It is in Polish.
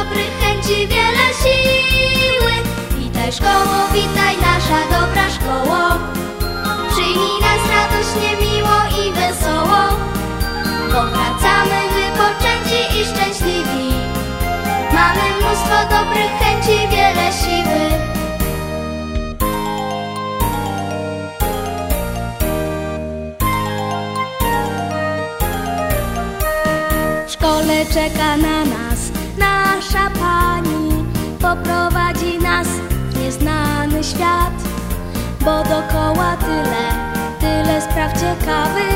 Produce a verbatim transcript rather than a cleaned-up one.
dobrych chęci, wiele siły. Witaj szkoło, witaj nasza dobra szkoło. Przyjmij nas radośnie, miło i wesoło. Powracamy wypoczęci i szczęśliwi. Mamy mnóstwo dobrych chęci, wiele siły. W szkole czeka na nas nasza pani. Poprowadzi nas w nieznany świat, bo dokoła tyle, tyle spraw ciekawych.